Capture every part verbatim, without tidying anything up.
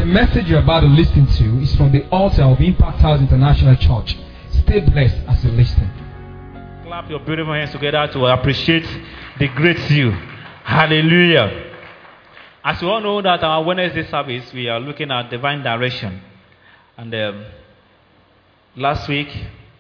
message you're about to listen to is from the altar of Impact House International Church. Stay blessed as you listen. Clap your beautiful hands together to appreciate the great you. Hallelujah. As you all know that our Wednesday service, we are looking at divine direction. And um, last week,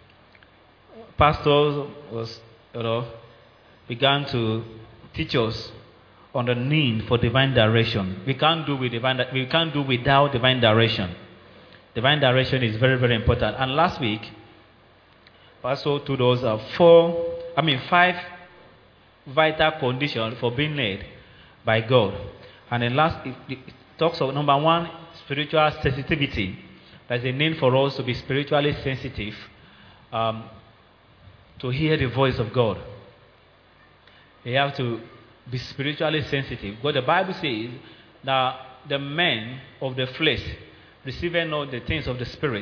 Pastor was, you know, began to teach us on the need for divine direction. We can't do with divine. We can't do without divine direction. Divine direction is very, very important. And last week, Pastor told us uh, four, I mean five vital conditions for being led by God. And then last, it, it talks of number one, spiritual sensitivity. There's a need for us to be spiritually sensitive, um, to hear the voice of God. You have to be spiritually sensitive. Because the Bible says that the men of the flesh receive not the things of the Spirit.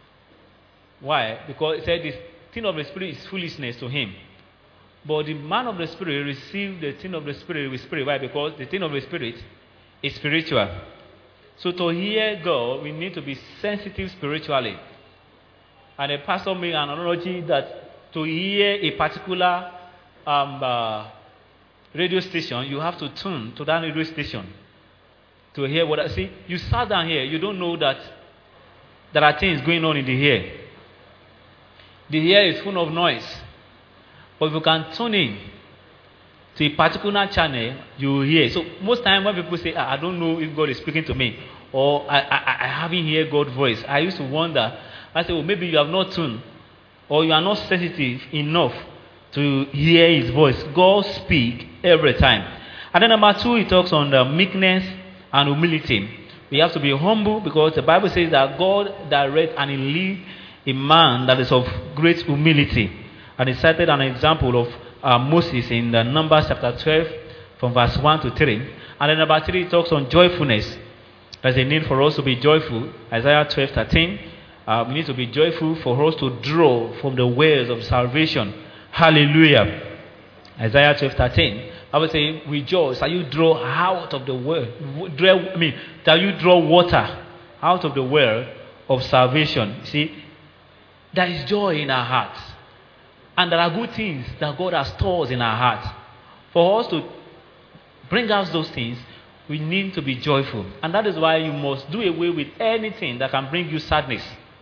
Why? Because it said the thing of the Spirit is foolishness to him. But the man of the Spirit receives the thing of the Spirit with Spirit. Why? Because the thing of the Spirit is spiritual. So to hear God, we need to be sensitive spiritually. And the pastor made an analogy that to hear a particular um, uh, radio station, you have to tune to that radio station to hear what I see. You sat down here, you don't know that there are things going on in the ear. The ear is full of noise. But if you can tune in to a particular channel, you will hear. So most times when people say, I don't know if God is speaking to me, or I, I, I haven't heard God's voice, I used to wonder. I say, well, maybe you have not tuned, or you are not sensitive enough to hear His voice. God speaks every time. And then number two, He talks on the meekness and humility. We have to be humble because the Bible says that God directs and He leads a man that is of great humility. And He cited an example of uh, Moses in the Numbers chapter twelve from verse one to three. And then number three, He talks on joyfulness. There's a need for us to be joyful. Isaiah twelve thirteen. Uh, we need to be joyful for us to draw from the wells of salvation. Hallelujah. Isaiah twelve thirteen. I would say, rejoice. That you draw out of the well. I mean, that you draw water out of the well of salvation. See, there is joy in our hearts. And there are good things that God has stored in our hearts. For us to bring out those things, we need to be joyful. And that is why you must do away with anything that can bring you sadness.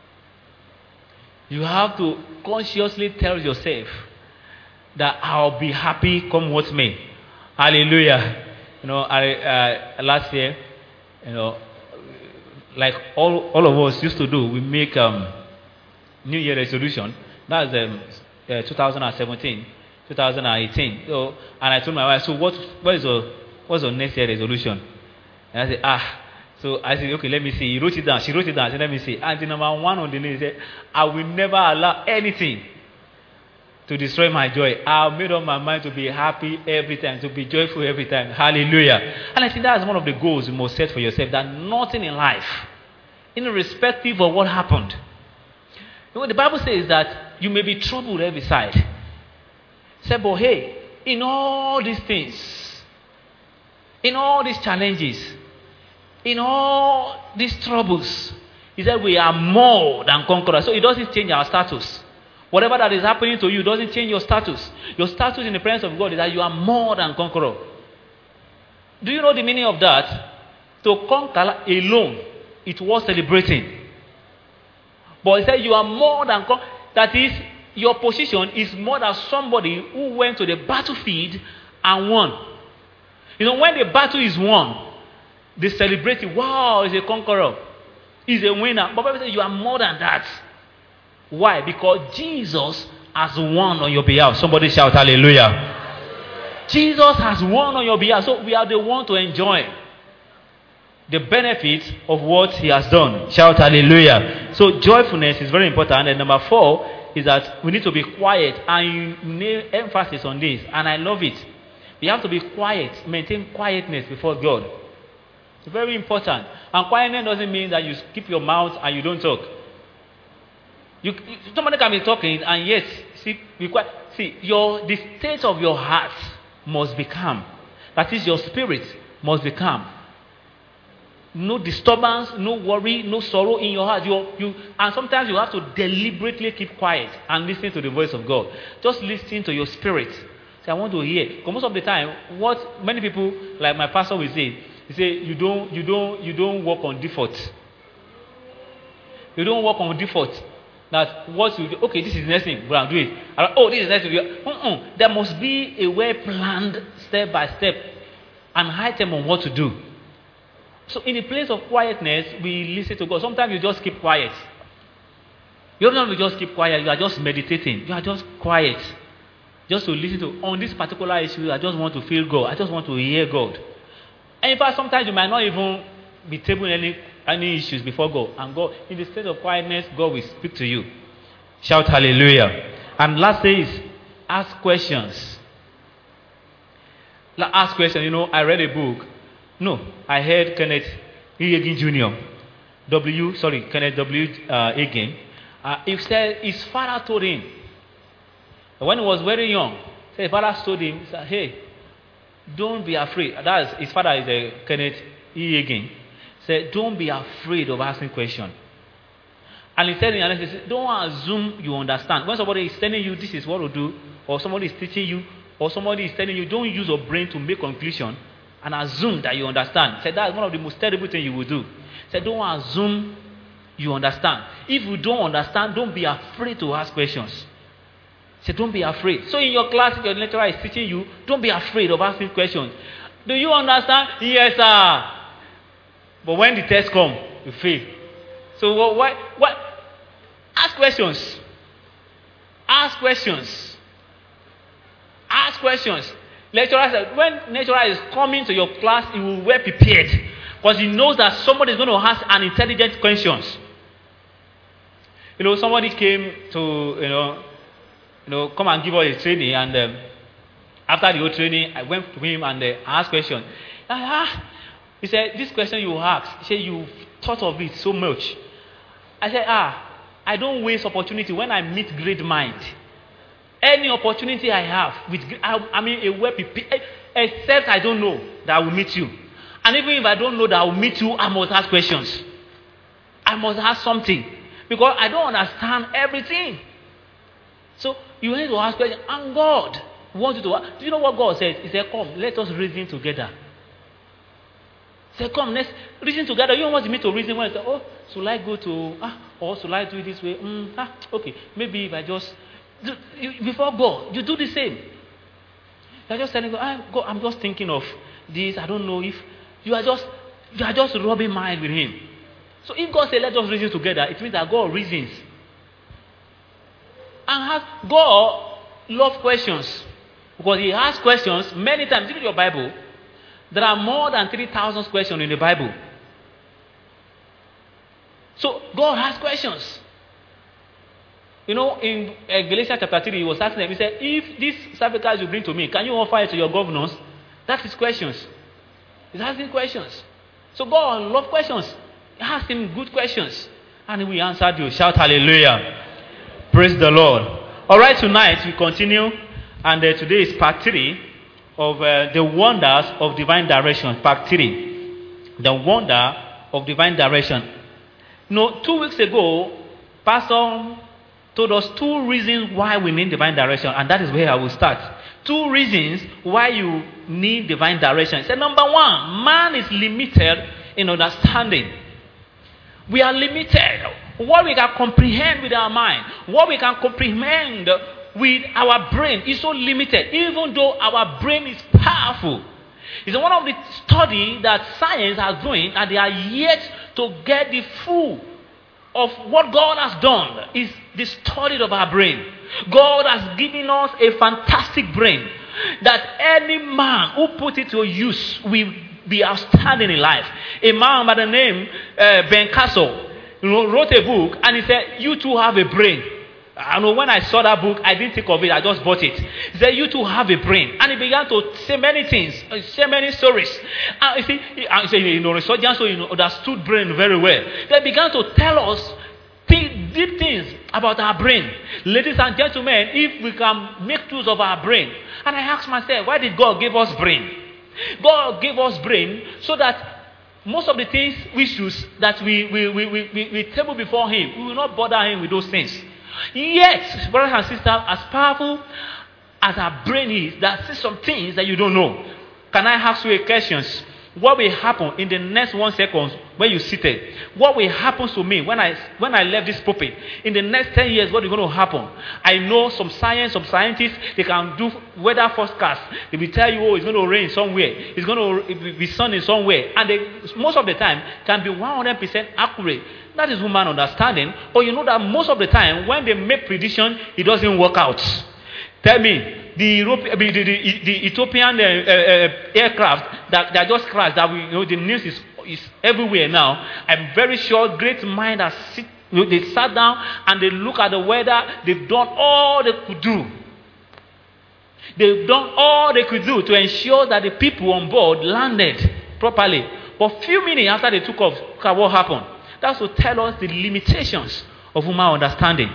You have to consciously tell yourself that I'll be happy come what may. Hallelujah. You know, I, uh, last year, you know, like all, all of us used to do, we make um, New Year resolution. That's um, uh, twenty seventeen, twenty eighteen. So, and I told my wife, so what, what is your, what's your next year resolution? And I said, ah. So I said, okay, let me see. He wrote it down. She wrote it down. I said, let me see. And the number one on the list said, I will never allow anything to destroy my joy. I've made up my mind to be happy every time, to be joyful every time. Hallelujah. And I think that's one of the goals you must set for yourself, that nothing in life, irrespective of what happened. You know, the Bible says that you may be troubled every side. Say, but hey, in all these things, in all these challenges, in all these troubles, he said we are more than conquerors. So it doesn't change our status. Whatever that is happening to you doesn't change your status. Your status in the presence of God is that you are more than conqueror. Do you know the meaning of that? To conquer alone, it was celebrating. But he said you are more than conqueror. That is, your position is more than somebody who went to the battlefield and won. You know, when the battle is won, they celebrate it. Wow, he's a conqueror. He's a winner. But Bible says you are more than that. Why? Because Jesus has won on your behalf. Somebody shout hallelujah. Hallelujah. Jesus has won on your behalf. So we are the one to enjoy the benefits of what he has done. Shout hallelujah. So joyfulness is very important. And number four is that we need to be quiet. And you need emphasis on this. And I love it. We have to be quiet. Maintain quietness before God. It's very important. And quietness doesn't mean that you keep your mouth and you don't talk. You, somebody can be talking and yes, see, be quiet. See, your the state of your heart must be calm. That is, your spirit must be calm. no disturbance, no worry, no sorrow in your heart. You, you, and sometimes you have to deliberately keep quiet and listen to the voice of God. Just listen to your spirit. Say, I want to hear. Because most of the time, what many people, like my pastor will say, he say, you don't, you don't, you don't work on default. You don't work on default. That what you do, okay, this is the next thing, but I'll do it. Oh, this is the next thing. Mm-mm. There must be a well-planned, step-by-step, an item on what to do. So in the place of quietness, we listen to God. Sometimes you just keep quiet. You don't have to just keep quiet. You are just meditating. You are just quiet. Just to listen to, on this particular issue, I just want to feel God. I just want to hear God. And in fact, sometimes you might not even be tabling any, any issues before God. And God, in the state of quietness, God will speak to you. Shout hallelujah. And last day is ask questions. Ask questions. You know, I read a book. No, I heard Kenneth E. Hagin Junior W, sorry, Kenneth W. Uh, Hagin. Uh, he said his father told him, when he was very young, his father told him, he said, hey, don't be afraid. That is, his father is a Kenneth E. Hagin. Said, don't be afraid of asking questions. And he said, in he said, don't assume you understand. When somebody is telling you this is what to do, or somebody is teaching you, or somebody is telling you, don't use your brain to make conclusion and assume that you understand. Said that's one of the most terrible things you will do. Said don't assume you understand. If you don't understand, don't be afraid to ask questions. Said don't be afraid. So in your class, if your lecturer is teaching you, don't be afraid of asking questions. Do you understand? Yes, sir. But when the test comes, you fail. So what? What? what? Ask questions. Ask questions. Ask questions. Lecturer said, when lecturer is coming to your class, he will well prepared. Because he knows that somebody is going to ask an intelligent questions. You know, somebody came to, you know, you know, come and give us a training. And um, after the whole training, I went to him and uh, asked questions. Ah, he said, this question you asked, he said, you thought of it so much. I said, ah, I don't waste opportunity when I meet great mind. Any opportunity I have, with I, I mean, a web, except I don't know that I will meet you. And even if I don't know that I will meet you, I must ask questions. I must ask something. Because I don't understand everything. So you need to ask questions. And God wants you to ask. Do you know what God says? He said, come, let us reason together. He said, come, let's reason together. You don't want me to reason when I say, oh, should I go to, ah, or should I do it this way? Mm, ah, okay, maybe if I just... Before God, you do the same. You're just telling God, ah, God, I'm just thinking of this. I don't know if you are just you are just rubbing mind with Him. So if God says, let us reason together, it means that God reasons. And has God loves questions because He asks questions many times. Even in your Bible, there are more than three thousand questions in the Bible. So God has questions. You know, in uh, Galatians chapter three, he was asking them, he said, if this sacrifice you bring to me, can you offer it to your governors? That is questions. He's asking questions. So God loves questions. He asked him good questions. And we answered you. Shout hallelujah. Praise the Lord. All right, tonight we continue. And uh, today is part three of uh, the wonders of divine direction. Part three. The wonder of divine direction. You know, two weeks ago, Pastor told us two reasons why we need divine direction, and that is where I will start. Two reasons why you need divine direction. He said, number one, man is limited in understanding. We are limited. What we can comprehend with our mind, what we can comprehend with our brain is so limited, even though our brain is powerful. It's one of the studies that science is doing, and they are yet to get the full of what God has done is the study of our brain. God has given us a fantastic brain that any man who put it to use will be outstanding in life. A man by the name uh, Ben Castle, you know, wrote a book and he said, you too have a brain. I know when I saw that book, I didn't think of it, I just bought it. He said, you too have a brain. And he began to say many things, say many stories. And you see, he said, you know, surgeons so you know, understood brain very well. They began to tell us deep, deep things about our brain. Ladies and gentlemen, if we can make use of our brain. And I asked myself, why did God give us brain? God gave us brain so that most of the things we choose that we, we, we, we, we, we table before him, we will not bother him with those things. Yet, brothers and sisters, as powerful as our brain is, there are some things that you don't know. Can I ask you a question? What will happen in the next one second when you seated? What will happen to me when I when I left this pulpit? In the next ten years, what is going to happen? I know some science, some scientists, they can do weather forecasts. They will tell you, oh, it's going to rain somewhere. It's going to be sunny somewhere. And they, most of the time, can be one hundred percent accurate. That is human understanding. But you know that most of the time, when they make prediction, it doesn't work out. Tell me. The, Europe, the, the, the Ethiopian uh, uh, aircraft that, that just crashed, that we, you know, the news is, is everywhere now. I'm very sure great minds are sit, you know, they sat down and they look at the weather. They've done all they could do. They've done all they could do to ensure that the people on board landed properly. But few minutes after they took off, look at what happened. That's to tell us the limitations of human understanding.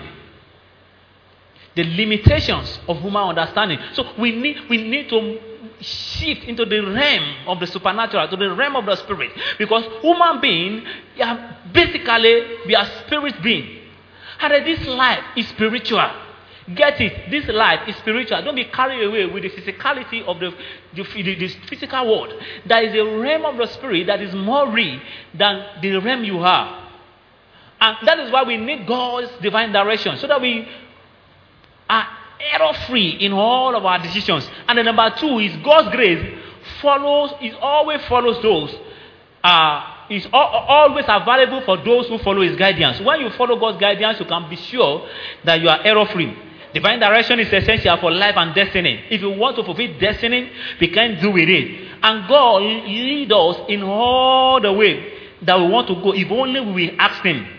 The limitations of human understanding. So we need we need to shift into the realm of the supernatural, to the realm of the spirit. Because human beings, are basically, we are spirit beings. And this life is spiritual. Get it? This life is spiritual. Don't be carried away with the physicality of the, the, the, the physical world. There is a realm of the spirit that is more real than the realm you are. And that is why we need God's divine direction, so that we are error-free in all of our decisions. And then number two is God's grace follows, is always follows those, uh, is al- always available for those who follow his guidance. When you follow God's guidance, you can be sure that you are error-free. Divine direction is essential for life and destiny. If you want to fulfill destiny, we can do with it. And God leads us in all the way that we want to go, if only we ask him.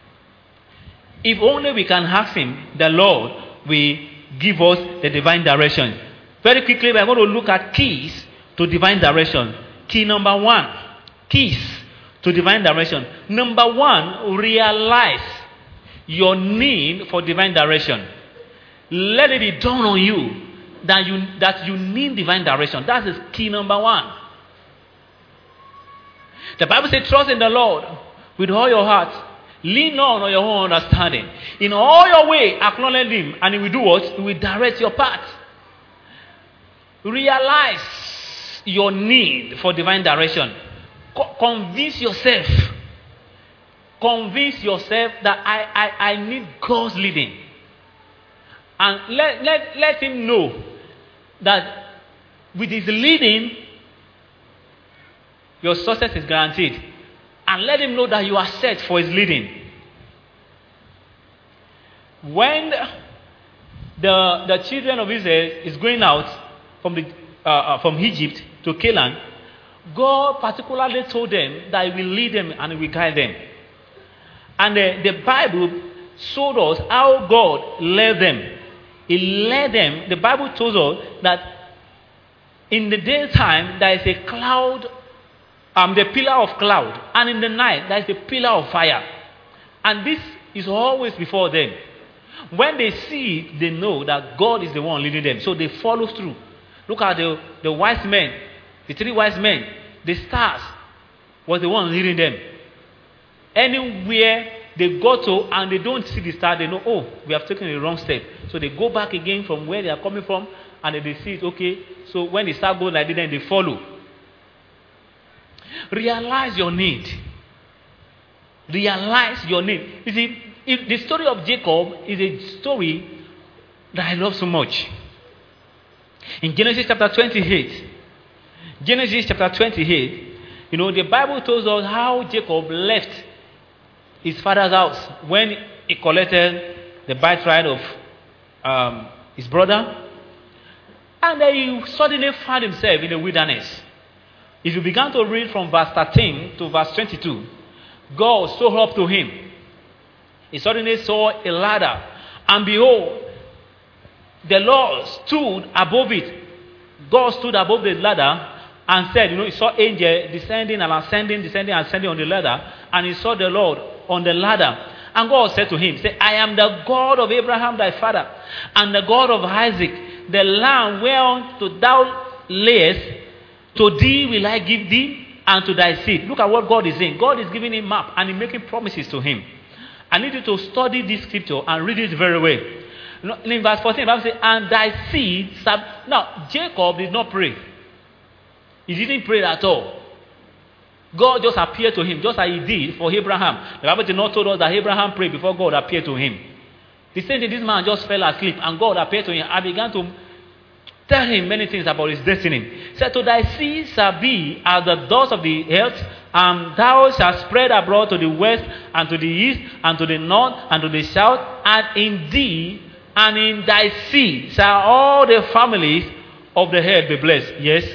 If only we can ask him, the Lord will give us the divine direction. Very quickly, we are going to look at keys to divine direction. Key number one, keys to divine direction. Number one, realize your need for divine direction. Let it be dawn on you that you that you need divine direction. That is key number one. The Bible says, trust in the Lord with all your heart. Lean on on your own understanding. In all your way, acknowledge him, and he will do what? He will direct your path. Realize your need for divine direction. Co- convince yourself. Convince yourself that I, I, I need God's leading. And let, let, let him know that with his leading, your success is guaranteed. And let him know that you are set for his leading. When the, the children of Israel is going out from, the, uh, uh, from Egypt to Canaan, God particularly told them that he will lead them and he will guide them. And the, the Bible showed us how God led them. He led them. The Bible told us that in the daytime there is a cloud, um, the pillar of cloud, and in the night there is a pillar of fire. And this is always before them. When they see it, they know that God is the one leading them. So they follow through. Look at the, the wise men, the three wise men. The stars was the one leading them. Anywhere they go to and they don't see the star, they know, oh, we have taken the wrong step. So they go back again from where they are coming from, and they see it, okay. So when the star goes like that, then they follow. Realize your need. Realize your need. You see, if the story of Jacob is a story that I love so much. In Genesis chapter twenty-eight, Genesis chapter twenty-eight, you know, the Bible tells us how Jacob left his father's house when he collected the birthright of um, his brother, and then he suddenly found himself in the wilderness. If you began to read from verse thirteen to verse twenty-two, God showed up to him. He suddenly saw a ladder, and behold, the Lord stood above it. God stood above the ladder and said, you know, he saw angel descending and ascending, descending and ascending on the ladder, and he saw the Lord on the ladder. And God said to him, say, I am the God of Abraham thy father, and the God of Isaac. The land whereon thou layest, to thee will I give thee, and to thy seed. Look at what God is saying. God is giving him map and he's making promises to him. I need you to study this scripture and read it very well. In verse fourteen, the Bible says, and thy seed. Sub-. Now, Jacob did not pray. He didn't pray at all. God just appeared to him, just as he did for Abraham. The Bible did not tell us that Abraham prayed before God appeared to him. The same thing, this man just fell asleep and God appeared to him. I began to tell him many things about his destiny. He said, to thy seed shall be as the dust of the earth, and thou shalt spread abroad to the west, and to the east, and to the north, and to the south, and in thee, and in thy seed shall all the families of the earth be blessed. Yes.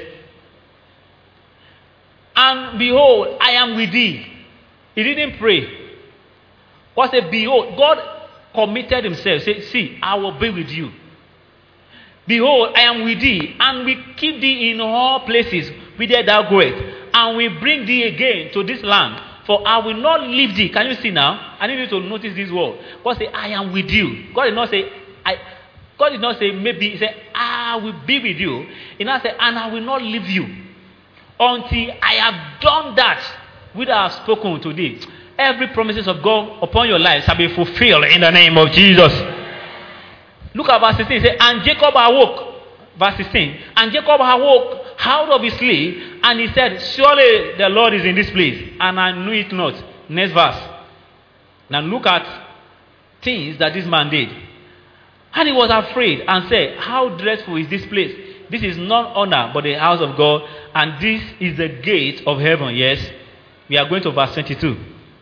And behold, I am with thee. He didn't pray. God said, behold, God committed himself. Say, see, I will be with you. Behold, I am with thee, and we keep thee in all places whither thou goest, and we bring thee again to this land. For I will not leave thee. Can you see now? I need you to notice this word. God said, I am with you. God did not say, I. God did not say maybe. He said, I will be with you. He now said, and I will not leave you until I have done that which I have spoken to thee. Every promises of God upon your life shall be fulfilled in the name of Jesus. Look at verse sixteen. It says, and Jacob awoke. Verse sixteen. And Jacob awoke out of his sleep, and he said, surely the Lord is in this place, and I knew it not. Next verse. Now look at things that this man did. And he was afraid and said, how dreadful is this place? This is not honor but the house of God, and this is the gate of heaven. Yes. We are going to verse twenty-two.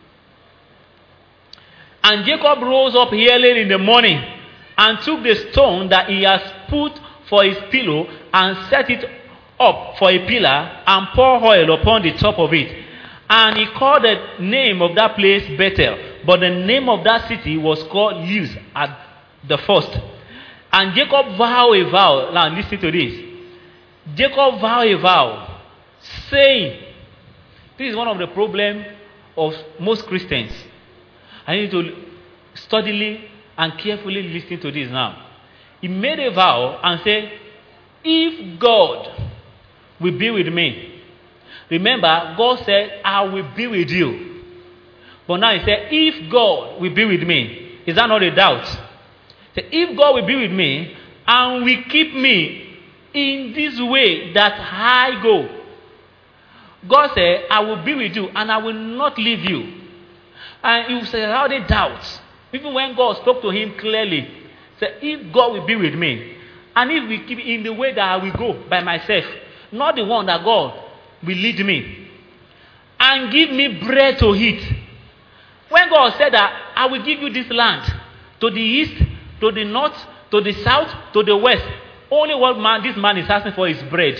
And Jacob rose up early in the morning, and took the stone that he has put for his pillow, and set it up for a pillar, and poured oil upon the top of it. And he called the name of that place Bethel, but the name of that city was called Luz at the first. And Jacob vowed a vow. Now listen to this. Jacob vowed a vow, saying, this is one of the problems of most Christians. I need to steadily and carefully listen to this now. He made a vow and said, if God will be with me. Remember, God said, I will be with you. But now he said, if God will be with me. Is that not a doubt? He said, if God will be with me and will keep me in this way that I go. God said, I will be with you and I will not leave you. And you say, how they doubt? Even when God spoke to him clearly, said, if God will be with me, and if we keep in the way that I will go by myself, not the one that God will lead me, and give me bread to eat. When God said that, I will give you this land, to the east, to the north, to the south, to the west, only what man this man is asking for is bread.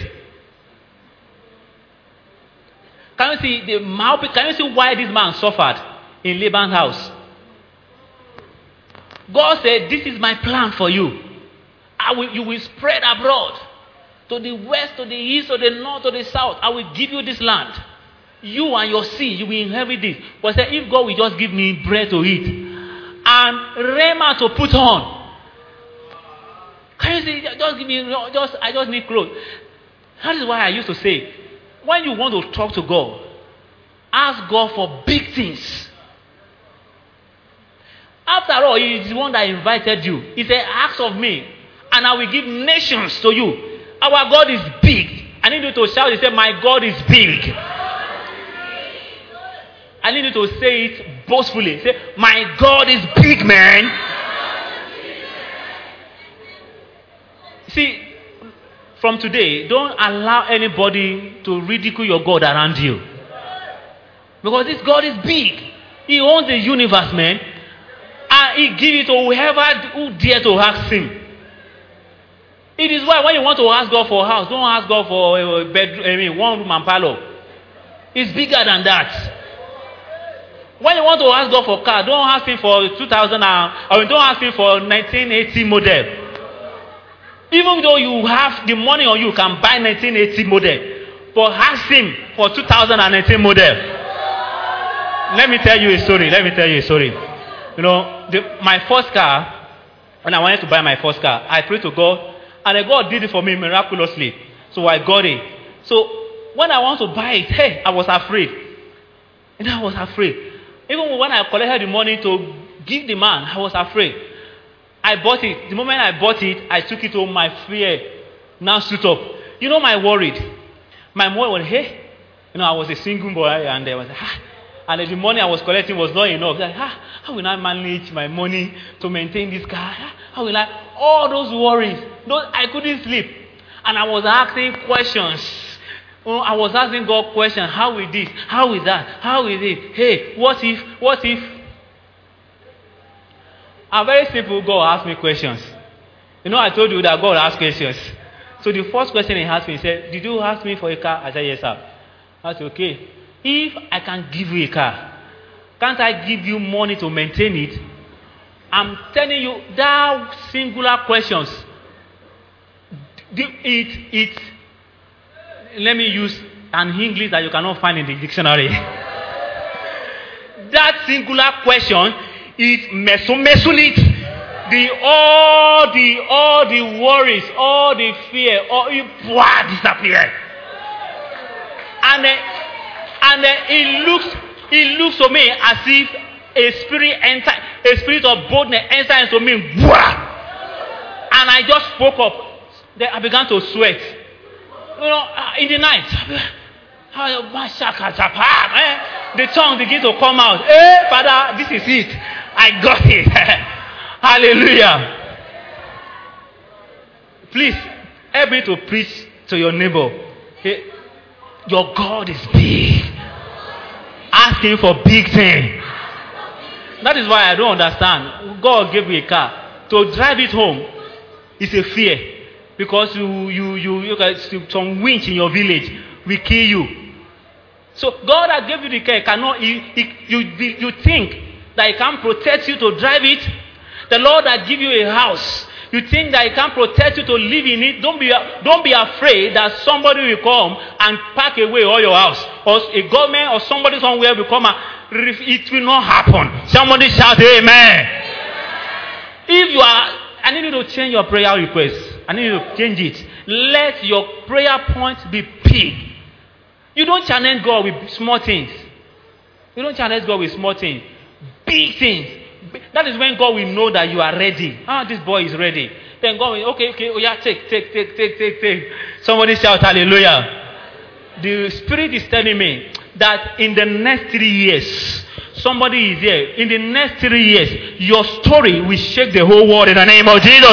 Can you see the mouth? Can you see why this man suffered in Laban's house? God said, this is my plan for you. I will, you will spread abroad to the west, to the east, to the north, to the south. I will give you this land. You and your seed, you will inherit this. But say, if God will just give me bread to eat and raiment to put on. Can you see? Just give me, just I just need clothes. That is why I used to say, when you want to talk to God, ask God for big things. After all, he is the one that invited you. He said, ask of me, and I will give nations to you. Our God is big. I need you to shout. He said, my God is big. I need you to say it boastfully. Say, my God is big, man. See, from today, don't allow anybody to ridicule your God around you. Because this God is big. He owns the universe, man. And he gives it to whoever who dare to ask him. It is why when you want to ask God for a house, don't ask God for a bedroom, I mean, one room and parlor. It's bigger than that. When you want to ask God for a car, don't ask him for two thousand, or don't ask him for nineteen eighty model. Even though you have the money on you, can buy nineteen eighty model. But ask him for two thousand nineteen model. Let me tell you a story. Let me tell you a story. You know, the, my first car, when I wanted to buy my first car, I prayed to God, and God did it for me miraculously. So I got it. So when I want to buy it, hey, I was afraid. And I was afraid. Even when I collected the money to give the man, I was afraid. I bought it. The moment I bought it, I took it home. My fear now stood up. You know, my worried. My mother was, hey, you know, I was a single boy, and there was, ah, and the money I was collecting was not enough. Like, ah, how will I manage my money to maintain this car? How will I? All those worries. Those, I couldn't sleep, and I was asking questions. Oh, I was asking God questions. How is this? How is that? How is it? Hey, what if? What if? A very simple God asked me questions. You know, I told you that God asked questions. So the first question he asked me, he said, did you ask me for a car? I said, yes, sir. I said, okay. If I can give you a car, can't I give you money to maintain it? I'm telling you, that singular questions, it, it, let me use an English that you cannot find in the dictionary. That singular question, it mesomesolite. The all the all the worries, all the fear, all it blah, disappear. And uh, and uh, it looks it looks to me as if a spirit enter a spirit of boldness enter into me. Blah. And I just spoke up. Then I began to sweat. You know, uh, in the night. The tongue begins to come out. Hey, Father, this is it. I got it. Hallelujah. Please help me to preach to your neighbor. Hey, your God is big. Ask him for big things. That is why I don't understand. God gave me a car. To drive it home is a fear. Because you you you, you got some winch in your village will kill you. So God that gave you the car cannot he, he, you you think that he can protect you to drive it. The Lord that give you a house, you think that he can protect you to live in it. Don't be don't be afraid that somebody will come and pack away all your house, or a government or somebody somewhere will come and it will not happen. Somebody shout amen. If you are, I need you to change your prayer request. I need you to change it. Let your prayer point be big. You don't challenge God with small things. You don't challenge God with small things. Big things. That is when God will know that you are ready. Ah, this boy is ready. Then God will, okay, okay, oh yeah, take, take, take, take, take, take. Somebody shout hallelujah. The Spirit is telling me that in the next three years, somebody is here. In the next three years, your story will shake the whole world in the name of Jesus.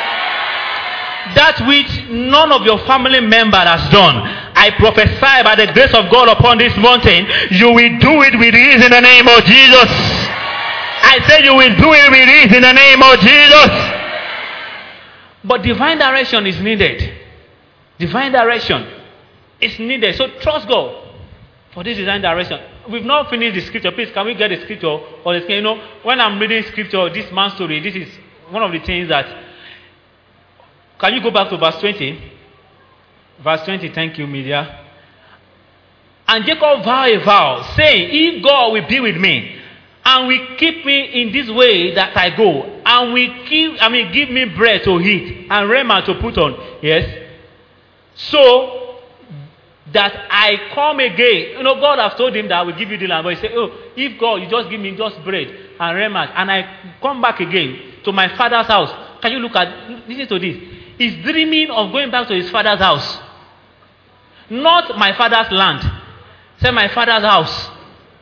That which none of your family member has done, I prophesy by the grace of God upon this mountain, you will do it with ease in the name of Jesus. I said you will do it with ease in the name of Jesus. But divine direction is needed. Divine direction is needed. So trust God for this divine direction. We've not finished the scripture. Please, can we get the scripture? Or the, you know, when I'm reading scripture, this man's story, this is one of the things that. Can you go back to verse twenty? Verse twenty, thank you, media. And Jacob vowed a vow, saying, if God will be with me, and will keep me in this way that I go, and will keep, I mean, give me bread to eat, and raiment to put on, yes, so that I come again. You know, God has told him that I will give you the land, but he said, oh, if God, you just give me just bread and raiment, and I come back again to my father's house. Can you look at, listen to this. He's dreaming of going back to his father's house. Not my father's land. Say my father's house.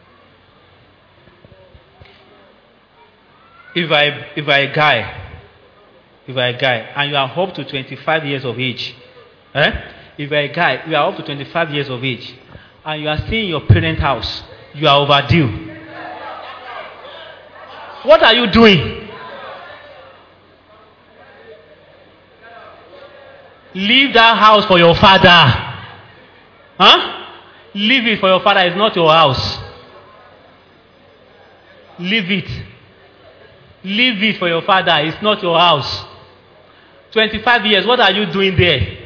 If I if I a guy, if I a guy, and you are up to twenty-five years of age, eh? If I a guy, you are up to twenty-five years of age, and you are still in your parents' house, you are overdue. What are you doing? Leave that house for your father. Huh? Leave it for your father. It's not your house. Leave it. Leave it for your father. It's not your house. twenty-five years. What are you doing there?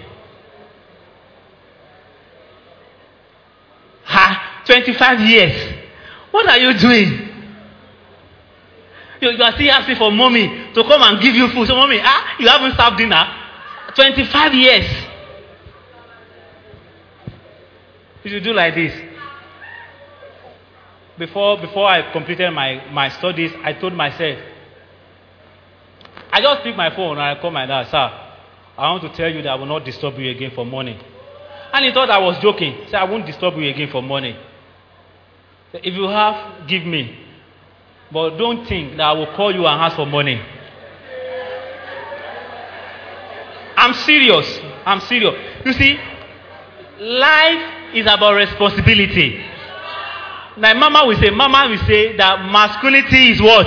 Ha! twenty-five years. What are you doing? You, you are still asking for mommy to come and give you food. So mommy, ah, you haven't served dinner. twenty-five years. You should do like this. Before, before I completed my, my studies, I told myself, I just pick my phone and I call my dad, sir, I want to tell you that I will not disturb you again for money. And he thought I was joking. He said, I won't disturb you again for money. If you have, give me. But don't think that I will call you and ask for money. I'm serious. I'm serious. You see, life is about responsibility. My mama will say, Mama will say that masculinity is what?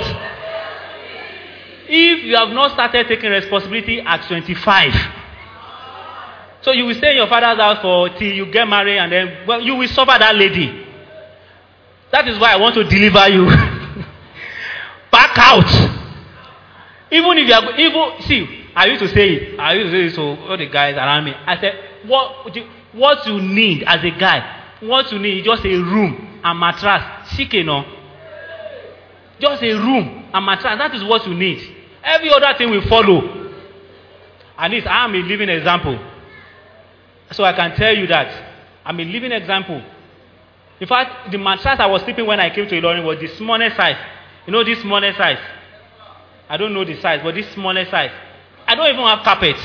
If you have not started taking responsibility at twenty-five, so you will stay in your father's house for till you get married, and then well, you will suffer that lady. That is why I want to deliver you. Back out. Even if you are, even see, I used to say it. I used to say it to all the guys around me. I said, what, what you need as a guy, what you need is just a room and mattress. Chicken, no. Just a room and mattress. That is what you need. Every other thing will follow. At least I am a living example. So I can tell you that I'm a living example. In fact, the mattress I was sleeping when I came to Ilorin was the smallest size. You know this smallest size? I don't know the size, but this smallest size. I don't even have carpet.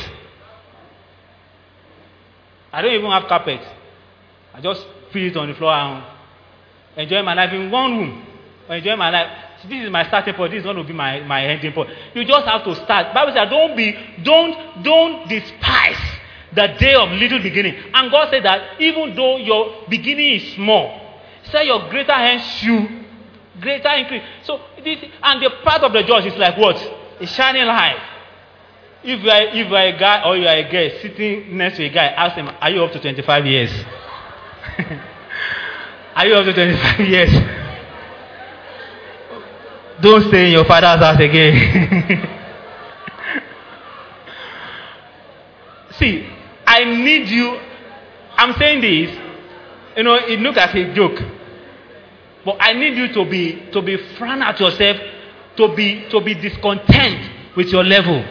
I don't even have carpet. I just put it on the floor and enjoy my life in one room. Enjoy my life. This is my starting point. This is going to be my, my ending point. You just have to start. Bible says, don't be, don't, don't despise the day of little beginning. And God said that even though your beginning is small, say your greater hands shoe, greater increase. So this, and the part of the judge is like what? A shining light. If you are, if you are a guy or you are a girl sitting next to a guy, ask him, are you up to twenty-five years? Are you up to twenty-five years? Don't stay in your father's house again. See, I need you. I'm saying this, you know, it looks like a joke. But I need you to be to be frown at yourself, to be to be discontent with your level.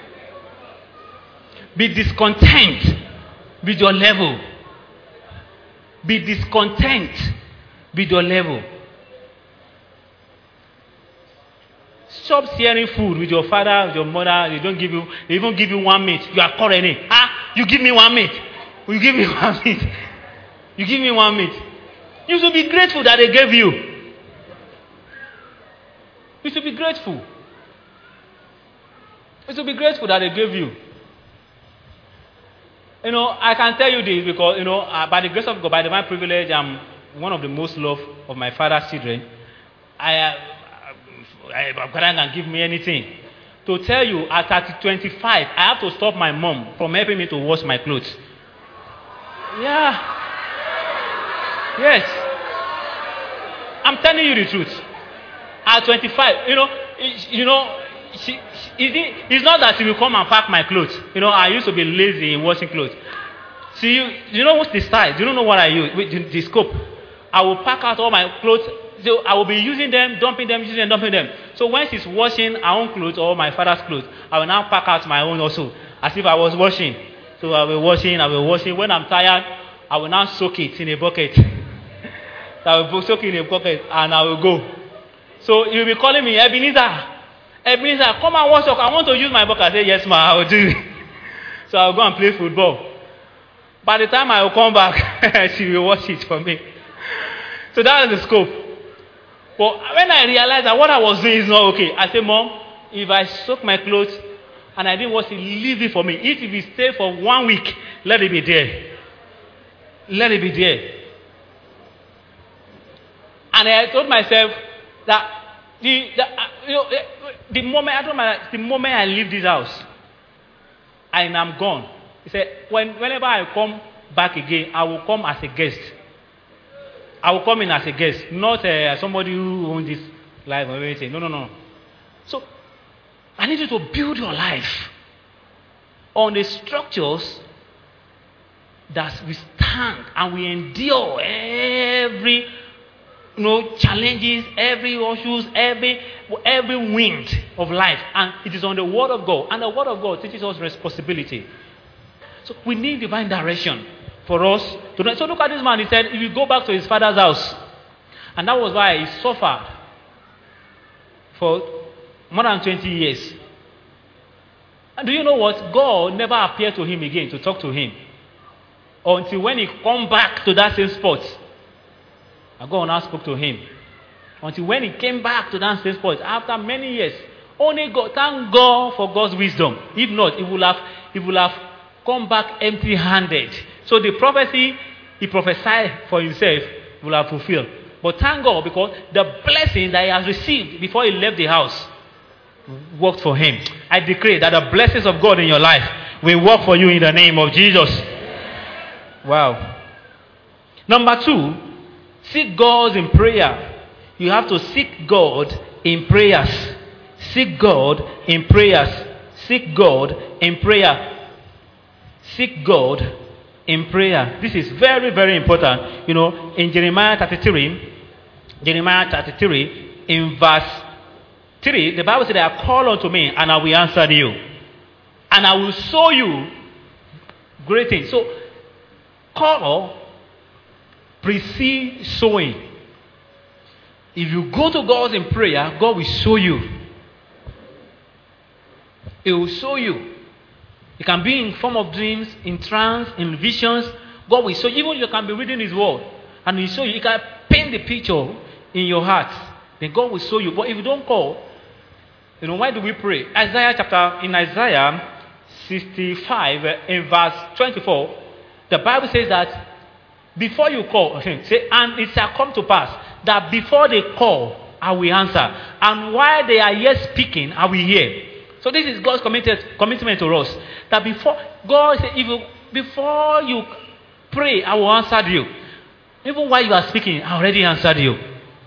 Be discontent with your level. Be discontent with your level. Stop sharing food with your father, with your mother. They don't give you, they even give you one meat. You are calling. Ah, you give me one meat. You give me one meat. You give me one meat. You should be grateful that they gave you. You should be grateful. You should be grateful that they gave you. You know, I can tell you this because, you know, uh, by the grace of God, by divine privilege, I'm one of the most loved of my father's children. I, uh, I, God can give me anything. To tell you, at twenty-five, I have to stop my mom from helping me to wash my clothes. Yeah. Yes. I'm telling you the truth. At twenty-five, you know, you know, she, she, it's not that she will come and pack my clothes. You know, I used to be lazy in washing clothes. See, you, you know what's the size? You don't know what I use, the, the scope. I will pack out all my clothes. So I will be using them, dumping them, using them, dumping them. So when she's washing her own clothes or my father's clothes, I will now pack out my own also, as if I was washing. So I will washing, I will washing. When I'm tired, I will now soak it in a bucket. I will soak it in a bucket and I will go. So you'll be calling me, Ebenezer. Ebenezer, come and wash up. I want to use my bucket. I say, yes, ma, I will do it. So I will go and play football. By the time I will come back, she will wash it for me. So that is the scope. But when I realized that what I was doing is not okay, I said, Mom, if I soak my clothes and I didn't wash it, leave it for me. If it stay for one week, let it be there. Let it be there. And I told myself that the, the, uh, you know, the moment I told myself, the moment I leave this house, I am gone. He said, when, whenever I come back again, I will come as a guest. I will come in as a guest, not uh, somebody who owns this life or anything. No, no, no. So, I need you to build your life on the structures that we stand and we endure every, you know, challenges, every issues, every every wind of life, and it is on the Word of God. And the Word of God teaches us responsibility. So we need divine direction. for us to know. So look at this man. He said, if you go back to his father's house, and that was why he suffered for more than twenty years. And do you know what? God never appeared to him again to talk to him until when he come back to that same spot. And God now spoke to him. Until when he came back to that same spot after many years. Only God, thank God for God's wisdom. If not, he would have, he would have come back empty-handed. So the prophecy he prophesied for himself will have fulfilled. But thank God, because the blessing that he has received before he left the house worked for him. I decree that the blessings of God in your life will work for you in the name of Jesus. Wow. Number two, seek God in prayer. You have to seek God in prayers. Seek God in prayers. Seek God in prayer. Seek God in prayer. This is very, very important. You know, in Jeremiah thirty-three, Jeremiah thirty-three, in verse three, the Bible said, I call unto me and I will answer you. And I will show you great things. So, call precedes showing. If you go to God in prayer, God will show you. He will show you. It can be in form of dreams, in trance, in visions. God will show you. Even you can be reading His word, and He show you. He can paint the picture in your heart. Then God will show you. But if you don't call, you know, why do we pray? Isaiah chapter, in Isaiah sixty-five, in verse twenty-four, the Bible says that before you call, say, and it shall come to pass that before they call, I will answer. And while they are yet speaking, I will hear. So this is God's committed, commitment to us. That before, God said, if you, before you pray, I will answer you. Even while you are speaking, I already answered you.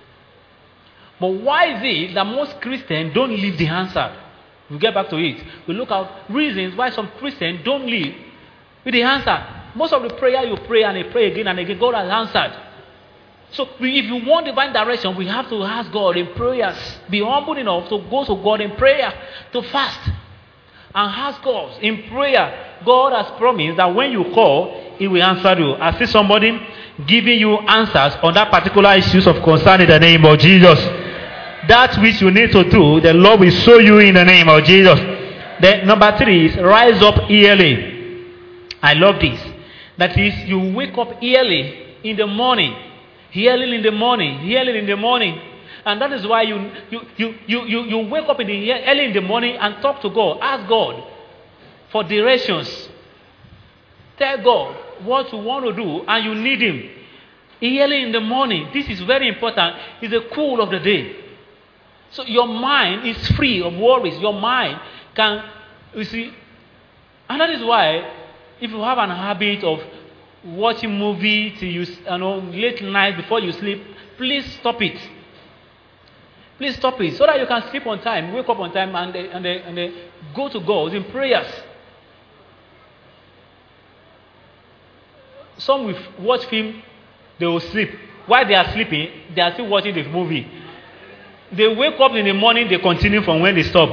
But why is it that most Christians don't leave the answer? We'll get back to it. We look at reasons why some Christians don't leave with the answer. Most of the prayer you pray and you pray again and again, God has answered. So we, if you want divine direction, we have to ask God in prayers. Be humble enough to go to God in prayer, to fast, and ask God in prayer. God has promised that when you call, He will answer you. I see somebody giving you answers on that particular issues of concern in the name of Jesus. That which you need to do, the Lord will show you in the name of Jesus. Then number three is rise up early. I love this. That is, you wake up early in the morning. Early in the morning. Early in the morning. And that is why you you, you, you, you, you wake up in the early in the morning and talk to God. Ask God for directions. Tell God what you want to do and you need Him. Early in the morning. This is very important. It's the cool of the day. So your mind is free of worries. Your mind can, you see, and that is why if you have an habit of watching movie till you, you know, late night before you sleep, please stop it. Please stop it so that you can sleep on time, wake up on time, and they, and they, and they go to God in prayers. Some will watch film, they will sleep. While they are sleeping, they are still watching the movie. They wake up in the morning, they continue from when they stop.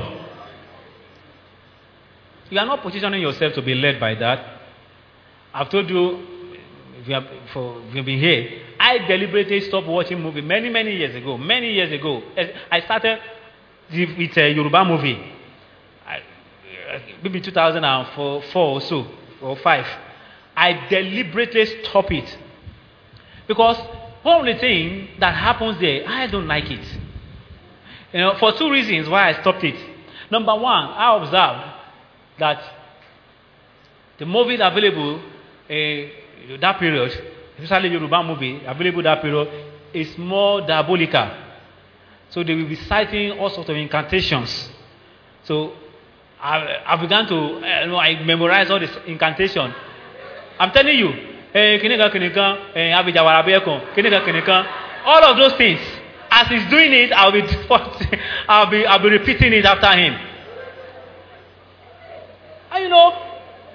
You are not positioning yourself to be led by that. I've told you, if you have, for, if you've been here, I deliberately stopped watching movie many, many years ago. Many years ago. I started with a Yoruba movie. I, maybe two thousand four or so, or five. I deliberately stopped it. Because one of the things that happens there, I don't like it. You know, for two reasons why I stopped it. Number one, I observed that the movies available in that period, especially Yoruba movie available that period, is more diabolical. So they will be citing all sorts of incantations. So I, I began to, uh, you know, I memorize all this incantation. I'm telling you, all of those things. As he's doing it, I'll be, I'll be, I'll be repeating it after him. And you know,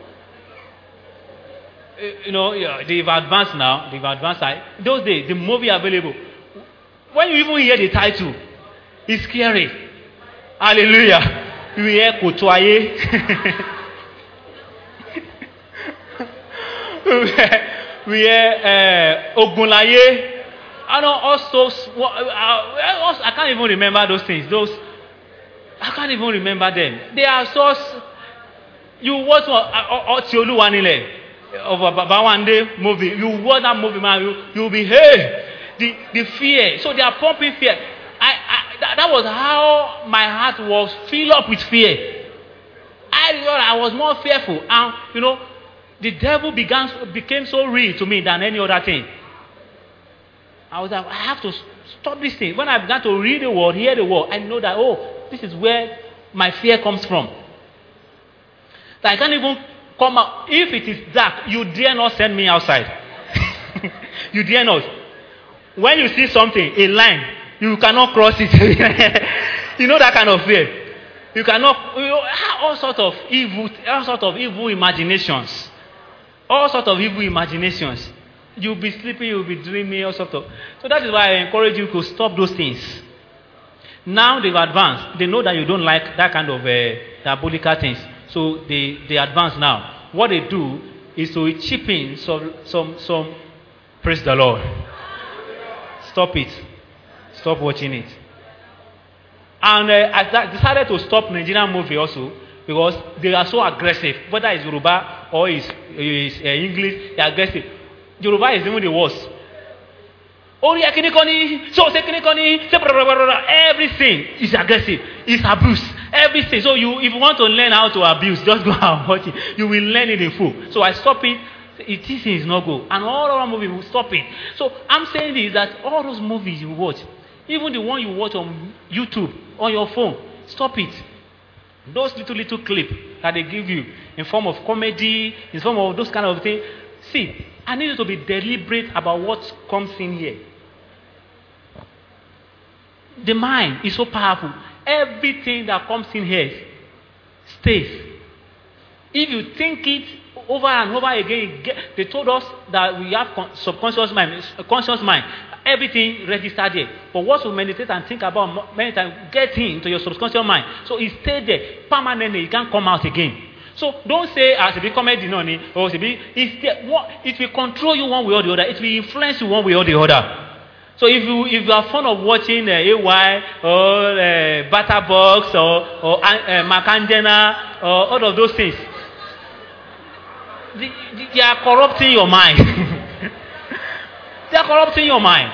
you know, yeah, they've advanced now. They've advanced. Those days, the movie available. When you even hear the title, it's scary. Hallelujah. You hear Kotoye. we hear uh, Ogunlaye. I know also, also, I can't even remember those things. Those, I can't even remember them. They are so. You watch Oti Oluwanile of a Bawande movie. You watch that movie, man. You you'll be hey, the the fear. So they are pumping fear. I, I that, that was how my heart was filled up with fear. I thought I was more fearful, and you know, the devil began became so real to me than any other thing. I was like, I have to stop this thing. When I began to read the word, hear the word, I know that, oh, this is where my fear comes from. That I can't even come out. If it is dark, you dare not send me outside. You dare not. When you see something, a line, you cannot cross it. You know that kind of fear. You cannot, you know, all sorts of evil, all sorts of evil imaginations. All sorts of evil imaginations. You'll be sleeping, you'll be dreaming, all sorts of. So that is why I encourage you to stop those things. Now they've advanced. They know that you don't like that kind of uh, diabolical things. So they, they advance now. What they do is to chip in some, some, some, praise the Lord. Stop it. Stop watching it. And uh, I decided to stop Nigerian movie also because they are so aggressive. Whether it's Yoruba or it's, it's uh, English, they're aggressive. Yoruba is even the worst. Everything is aggressive. It's abuse. Everything. So you, if you want to learn how to abuse, just go and watch it. You will learn it in full. So I stop it. It is not good. And all our movies will stop it. So I'm saying this, that all those movies you watch, even the one you watch on YouTube, on your phone, stop it. Those little, little clips that they give you in form of comedy, in form of those kind of things. See, I need you to be deliberate about what comes in here. The mind is so powerful. Everything that comes in here stays. If you think it over and over again, they told us that we have subconscious mind, conscious mind. Everything registered there. But once you meditate and think about many times, get into your subconscious mind. So it stays there permanently. It can't come out again. So don't say as it be comedy, no, or it be it's there, it will control you one way or the other. It will influence you one way or the other. So if you if you are fond of watching uh, A Y or uh, Batterbox or or uh, Macandena or all of those things, they, they are corrupting your mind. They are corrupting your mind.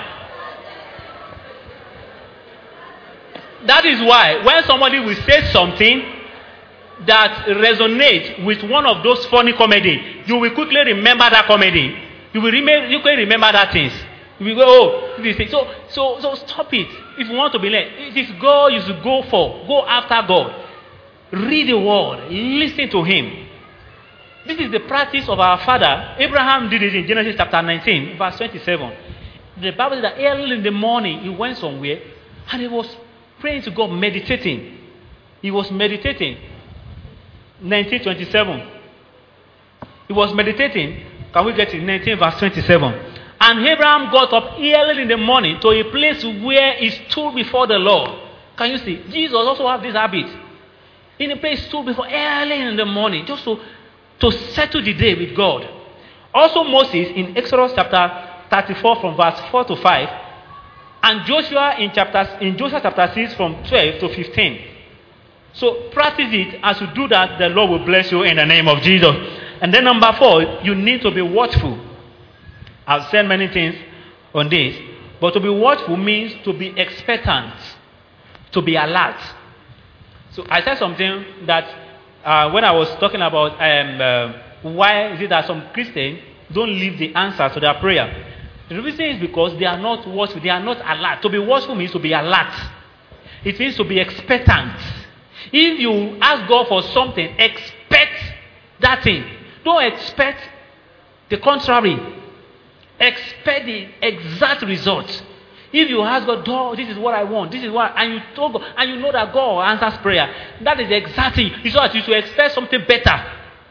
That is why when somebody will say something that resonates with one of those funny comedy, you will quickly remember that comedy. You will remember, you can remember that things. You will go, oh, this thing. So, so, so stop it. If you want to be led, it is God you should go for. Go after God. Read the word. Listen to Him. This is the practice of our father. Abraham did it in Genesis chapter nineteen, verse twenty-seven. The Bible says that early in the morning he went somewhere and he was praying to God, meditating. He was meditating. nineteen twenty-seven. He was meditating. Can we get it? nineteen verse twenty-seven. And Abraham got up early in the morning to a place where he stood before the Lord. Can you see? Jesus also have this habit. In a place stood before early in the morning, just to, to settle the day with God. Also Moses in Exodus chapter thirty-four from verse four to five. And Joshua in chapter in Joshua chapter six from twelve to fifteen. So practice it. As you do that, the Lord will bless you in the name of Jesus. And then number four, you need to be watchful. I've said many things on this, but to be watchful means to be expectant, to be alert. So I said something that uh, when I was talking about um, uh, why is it that some Christians don't leave the answer to their prayer. The reason is because they are not watchful, they are not alert. To be watchful means to be alert. It means to be expectant. If you ask God for something, expect that thing. Don't expect the contrary. Expect the exact result. If you ask God, oh, this is what I want, this is what, and you told God, and you know that God answers prayer, that is the exact thing. It's not that you should expect something better.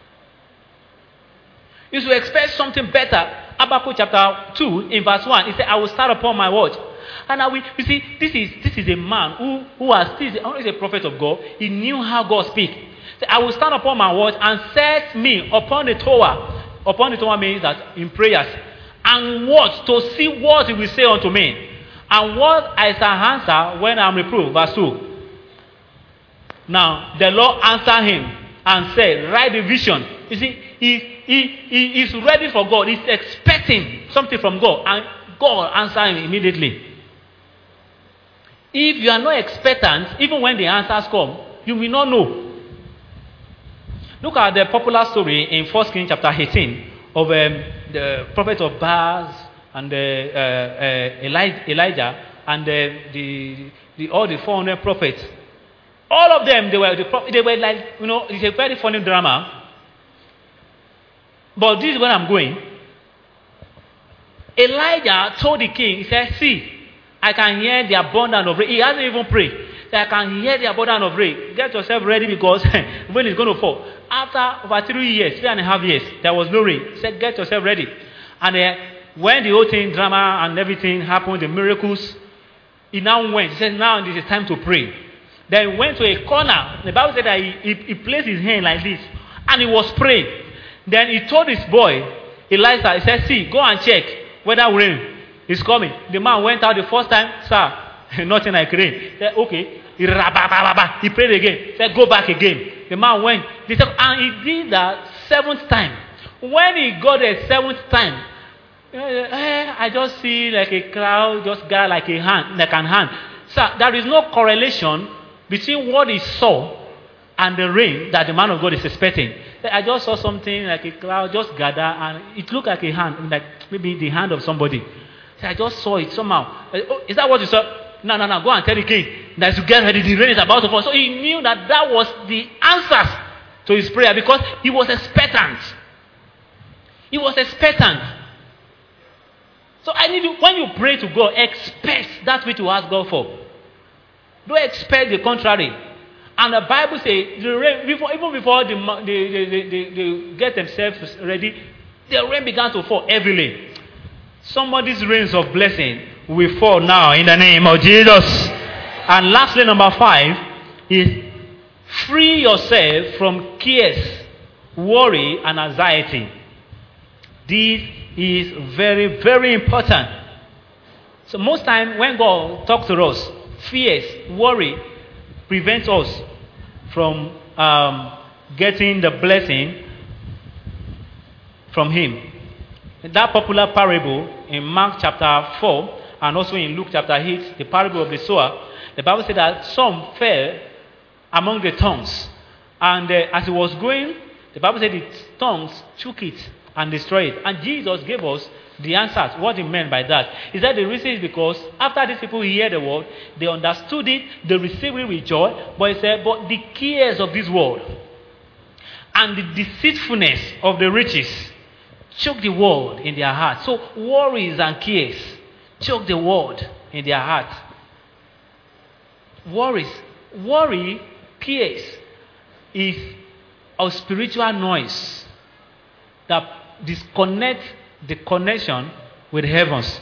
You should expect something better. Habakkuk chapter two, in verse one, it said, I will start upon my watch. And I will, you see, this is this is a man who, who has, this is always a prophet of God. He knew how God speaks. So I will stand upon my watch and set me upon the tower. Upon the tower means that in prayers. and watch to see what he will say unto me. And what I shall answer when I am reproved. Verse two. Now the Lord answered him and said, write the vision. You see, he, he, he is ready for God. He's expecting something from God. And God answered him immediately. If you are not expectant, even when the answers come, you will not know. Look at the popular story in First Kings chapter eighteen of um, the prophet of Baal and uh, uh, uh, Elijah and uh, the, the all the four hundred prophets. All of them, they were the, they were like, you know, it's a very funny drama. But this is where I'm going. Elijah told the king, he said, see, I can hear the abundance of rain. He hasn't even prayed. So I can hear the abundance of rain. Get yourself ready because when it's going to fall. After over three years, three and a half years, there was no rain. He said, get yourself ready. And uh, when the whole thing, drama and everything happened, the miracles, he now went. He said, now this is time to pray. Then he went to a corner. The Bible said that he, he, he placed his hand like this. And he was praying. Then he told his boy, Elisha, he said, see, go and check whether rain is coming. The man went out the first time, sir, nothing like rain. He said, okay. He, he prayed again. He said, go back again. The man went. They said, and he did that seventh time. When he got the seventh time, eh, I just see like a cloud, just got like a hand, like an hand. So there is no correlation between what he saw and the rain that the man of God is expecting. I just saw something like a cloud just gather and it looked like a hand, like maybe the hand of somebody. So I just saw it somehow. Oh, is that what you saw? No, no, no. Go and tell the king that to get ready, the rain is about to fall. So he knew that that was the answers to his prayer because he was expectant. He was expectant. So I need you, when you pray to God, expect that which you ask God for. Don't expect the contrary. And the Bible says, the rain, before, even before they, they, they, they, they get themselves ready, the rain began to fall heavily. Somebody's rains of blessing will fall now in the name of Jesus. And lastly, number five is free yourself from cares, worry, and anxiety. This is very, very important. So most time when God talks to us, fears, worry prevents us from um, getting the blessing from Him. That popular parable in Mark chapter four and also in Luke chapter eight, the parable of the sower, the Bible said that some fell among the thorns. And uh, as it was going, the Bible said the thorns took it and destroyed it. And Jesus gave us the answers, what he meant by that. He said the reason is because after these people hear the word, they understood it, they received it with joy. But he said, but the cares of this world and the deceitfulness of the riches choke the word in their heart. So worries and cares choke the word in their heart. Worries, worry, cares is a spiritual noise that disconnects the connection with heavens.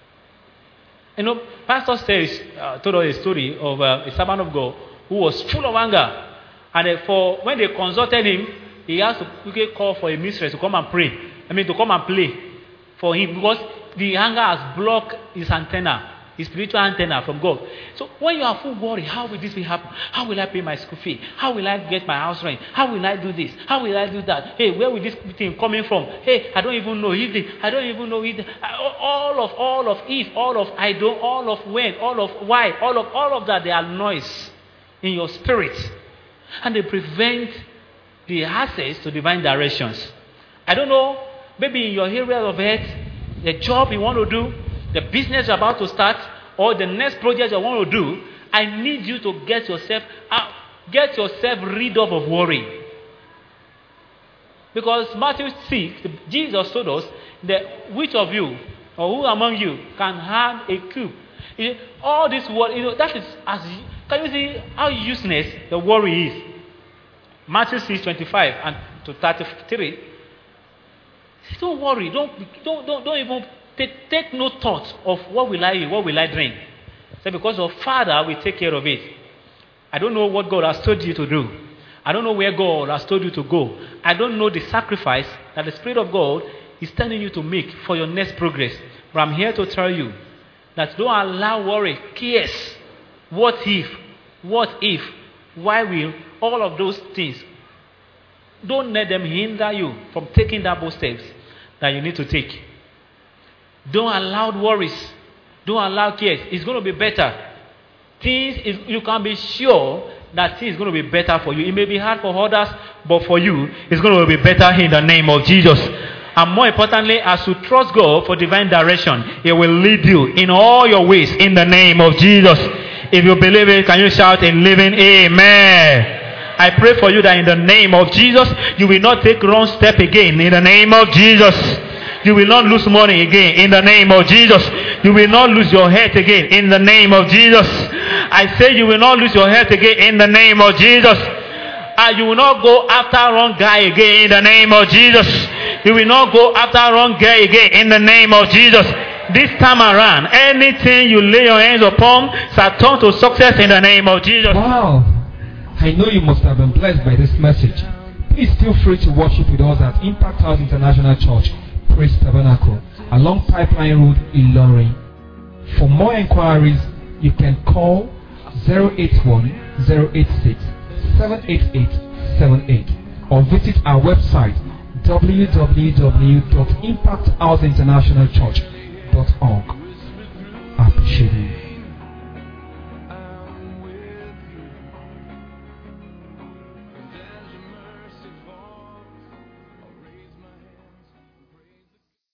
You know, Pastor says, uh, told us a story of uh, a servant of God who was full of anger. And uh, for when they consulted him, he has to quickly call for a mistress to come and pray. I mean, to come and play for him because the anger has blocked his antenna, his spiritual antenna from God. So when you are full worry, how will this happen? How will I pay my school fee? How will I get my house rent? How will I do this? How will I do that? Hey, where will this thing coming from? Hey, I don't even know if it, I don't even know it. All of, all of if, all of I don't, all of when, all of why, all of, all of that, they are noise in your spirit. And they prevent the access to divine directions. I don't know, maybe in your area of health, the job you want to do, the business you're about to start, or the next project you want to do, I need you to get yourself out, get yourself rid of, of worry. Because Matthew six, Jesus told us that which of you, or who among you, can have a cube? You know, all this worry, you know, that is as can you see how useless the worry is? Matthew six twenty-five and to thirty-three. Don't worry. Don't don't don't, don't even take, take no thought of what will I eat, what will I drink. So because your Father will take care of it. I don't know what God has told you to do. I don't know where God has told you to go. I don't know the sacrifice that the Spirit of God is telling you to make for your next progress. But I'm here to tell you that don't allow worry, cares, what if, what if, why will, all of those things. Don't let them hinder you from taking that bold steps that you need to take. Don't allow worries. Don't allow cares. It's going to be better. Things is, you can be sure that things is going to be better for you. It may be hard for others, but for you, it's going to be better in the name of Jesus. And more importantly, as you trust God for divine direction, He will lead you in all your ways in the name of Jesus. If you believe it, can you shout in living amen? I pray for you that in the name of Jesus, you will not take wrong step again in the name of Jesus. You will not lose money again in the name of Jesus. You will not lose your health again in the name of Jesus. I say you will not lose your health again in the name of Jesus. And you will not go after wrong guy again in the name of Jesus. You will not go after wrong guy again in the name of Jesus. This time around, anything you lay your hands upon shall turn to success in the name of Jesus. Wow. I know you must have been blessed by this message. Please feel free to worship with us at Impact House International Church, Praise Tabernacle, along Pipeline Road, Ilorin. For more inquiries, you can call zero eight one, zero eight six, seven eight eight seven eight or visit our website w w w dot impact house international church dot org. I appreciate you.